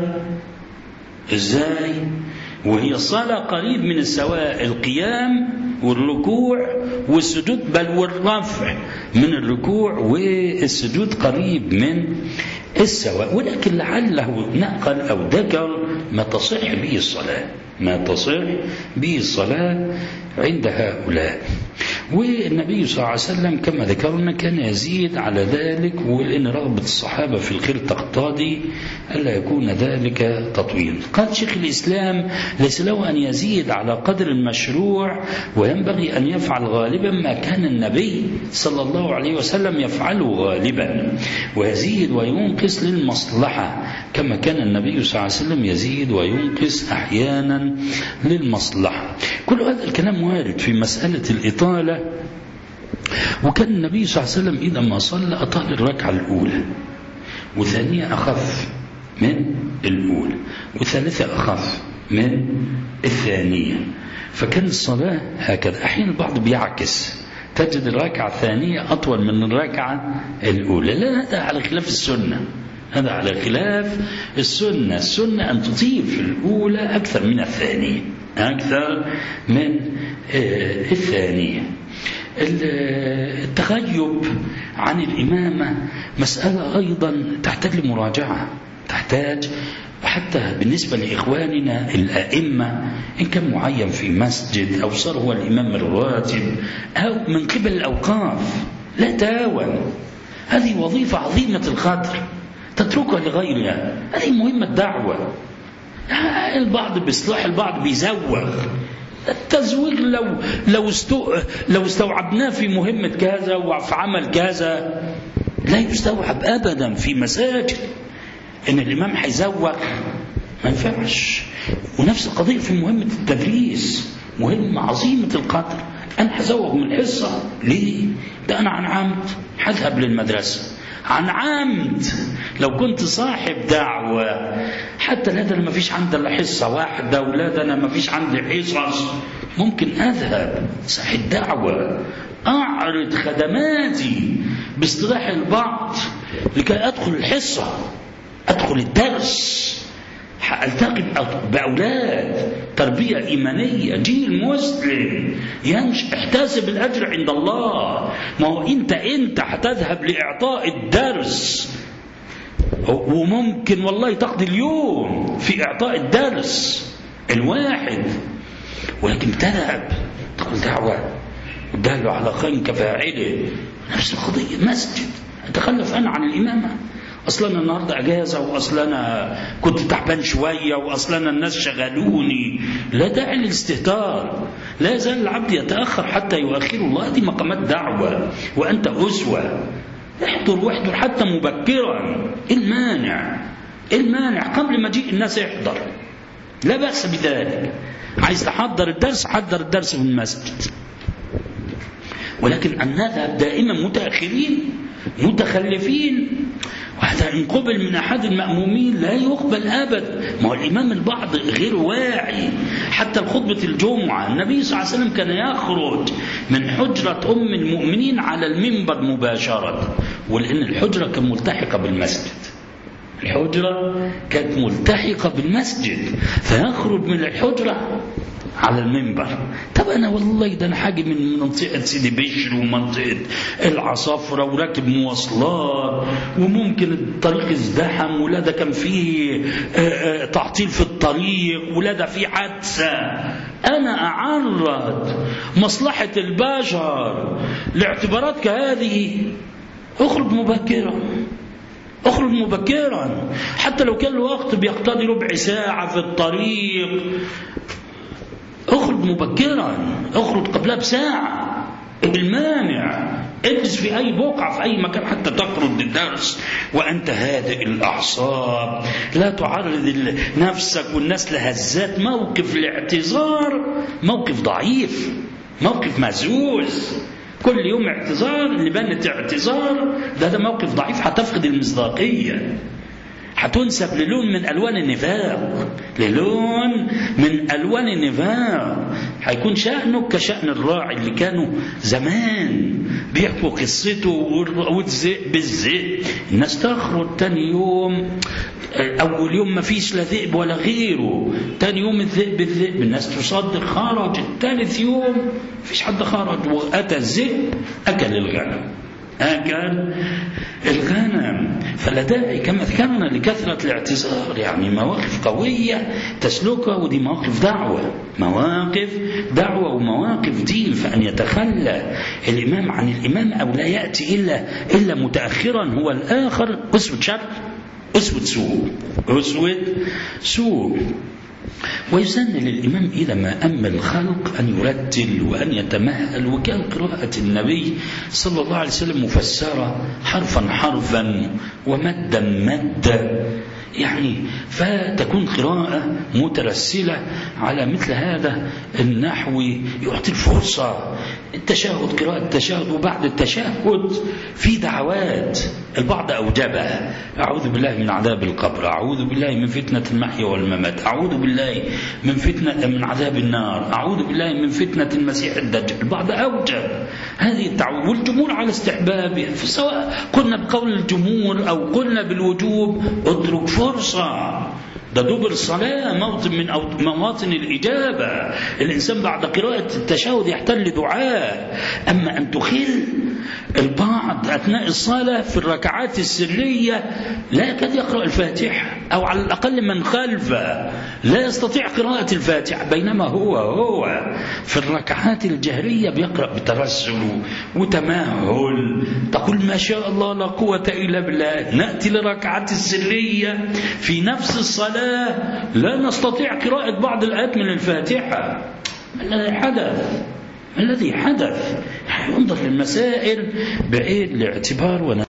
إزاي وهي الصلاة قريب من السواء، القيام والركوع والسجود، بل والرفع من الركوع والسجود قريب من السواء. ولكن لعله نقل أو ذكر ما تصح به الصلاة، ما تصح به الصلاة عند هؤلاء. والنبي صلى الله عليه وسلم كما ذكرنا كان يزيد على ذلك، ولأن رغبة الصحابة في الخير تقتضي ألا يكون ذلك تطويل. قال شيخ الإسلام: ليس له أن يزيد على قدر المشروع، وينبغي أن يفعل غالبا ما كان النبي صلى الله عليه وسلم يفعله غالبا، ويزيد وينقص للمصلحة كما كان النبي صلى الله عليه وسلم يزيد وينقص أحيانا للمصلحة. كل هذا الكلام وارد في مسألة الإطالة. وكان النبي صلى الله عليه وسلم إذا ما صلى أطال الركعة الأولى، وثانية أخف من الأولى، وثالثة أخف من الثانية. فكان الصلاة هكذا. أحيانا البعض بيعكس، تجد الركعة الثانية أطول من الركعة الأولى. لا، هذا على خلاف السنة، هذا على خلاف السنة. السنة أن تطيل في الأولى أكثر من الثانية، أكثر من الثانية. التغيب عن الإمامة مسألة أيضا تحتاج لمراجعة، تحتاج حتى بالنسبة لإخواننا الأئمة، إن كان معين في مسجد أو صار هو الإمام الراتب أو من قبل الأوقاف، لا تاون. هذه وظيفة عظيمة القدر تتركها لغيرها. هذه مهمة دعوة. البعض بيصلح، البعض بيزوغ. التزويغ لو لو استو لو استوعبناه في مهمة كذا وفي عمل كذا لا يستوعب أبدا في مساجد. إن الإمام هيزوغ ما ينفعش. ونفس القضية في مهمة التدريس، مهمة عظيمة القدر. أنا هزوغ من الحصة ليه؟ ده أنا عن عمد هذهب للمدرسة عن عمد. لو كنت صاحب دعوة حتى لا، ده أنا ما فيش عندي إلا حصة واحدة، ولا ده أنا ما فيش عندي حصص، ممكن أذهب صاحب دعوة أعرض خدماتي باصطلاح البعض لكي أدخل الحصة، أدخل الدرس، ألتقي بأولاد تربية إيمانية، جيل مسلم ينشأ، احتسب الأجر عند الله. ما هو أنت أنت هتذهب لإعطاء الدرس، وممكن والله تقضي اليوم في إعطاء الدرس الواحد، ولكن تذهب تقول دعوة ودال على خير كفاعله. نفس القضية مسجد، أتخلف أنا عن الإمامة، أصلا النهاردة أجازة، وأصلا أنا كنت تعبان شوية، وأصلا الناس شغلوني. لا داعي للاستهتار. لا يزال العبد يتأخر حتى يؤخر الله. هذه مقامات دعوة، وأنت أسوة. احضر واحضر حتى مبكرا. المانع المانع قبل مجيء الناس يحضر، لا بأس بذلك. عايز تحضر الدرس، حضر الدرس في المسجد. ولكن أن نذهب دائما متأخرين متخلفين، وهذا إن قبل من أحد المأمومين لا يقبل أبدا. ما هو الإمام البعض غير واعي، حتى الخطبة الجمعة النبي صلى الله عليه وسلم كان يخرج من حجرة أم المؤمنين على المنبر مباشرة، ولأن الحجرة كانت ملتحقة بالمسجد، الحجرة كانت ملتحقة بالمسجد، فيخرج من الحجرة على المنبر. طب أنا والله ده أنا حاجة من منطقة سيدي بشر ومنطقة العصافرة وراكب مواصلات وممكن الطريق ازدحم ولا ده كان فيه تعطيل في الطريق ولا ده فيه حادثة، أنا أعرض مصلحة البشر لاعتبارات كهذه، أخرج مبكرا، أخرج مبكرا حتى لو كان الوقت بيقتضي ربع ساعة في الطريق، اخرج مبكرا، اخرج قبلها بساعة، المانع اجلس في أي بقعة في أي مكان حتى تخرج للدرس وأنت هادئ الأعصاب، لا تعرض نفسك والناس لهزات. موقف الاعتذار موقف ضعيف، موقف مهزوز، كل يوم اعتذار اللي بنت اعتذار ده ده موقف ضعيف، هتفقد المصداقية، هتنسب للون من ألوان النفاق، للون من ألوان النفاق، هيكون شأنه كشأن الراعي اللي كانوا زمان بيحكوا قصته والذئب بالذئب، الناس تخرج تاني يوم، أول يوم ما فيش لا ذئب ولا غيره، تاني يوم الذئب بالذئب، الناس تصدق خرج، الثالث يوم فيش حد خرج، وأتى الذئب أكل الغنم، أكل الغنم. فلا داعي كما ذكرنا لكثرة الاعتذار، يعني مواقف قوية تسلكها، ودي مواقف دعوة، مواقف دعوة ومواقف دين، فأن يتخلى الإمام عن الإمام أو لا يأتي إلا إلا متأخرا هو الآخر أسوة شر، أسوة سوء، أسوة سوء. ويسن للإمام إذا ما أما الخلق أن يرتل وأن يتمهل، وكان قراءة النبي صلى الله عليه وسلم مفسرة حرفا حرفا ومدا مدا، يعني فتكون قراءة مترسلة على مثل هذا النحو، يعطي الفرصة التشهد، قراءة التشهد، وبعد التشهد في دعوات البعض أوجبها، أعوذ بالله من عذاب القبر، أعوذ بالله من فتنة المحيا والممات، أعوذ بالله من فتنة من عذاب النار، أعوذ بالله من فتنة المسيح الدجال، البعض أوجب هذه الدعوة، والجمهور على استحبابها، سواء قلنا بقول الجمهور أو قلنا بالوجوب، اترك فرصة، ده دبر الصلاة موطن من مواطن الإجابة، الإنسان بعد قراءة التشهد يحتل دعاء. أما أن تخل البعض أثناء الصلاة في الركعات السرية لا يكاد يقرأ الفاتحة، أو على الأقل من خلفه لا يستطيع قراءة الفاتحة، بينما هو هو في الركعات الجهرية بيقرأ بترسل وتمهل، تقول ما شاء الله لا قوة إلا بالله. نأتي للركعات السرية في نفس الصلاة لا نستطيع قراءة بعض الآيات من الفاتحة. الذي حدث الذي حدث ينظر للمسائل بعين الاعتبار.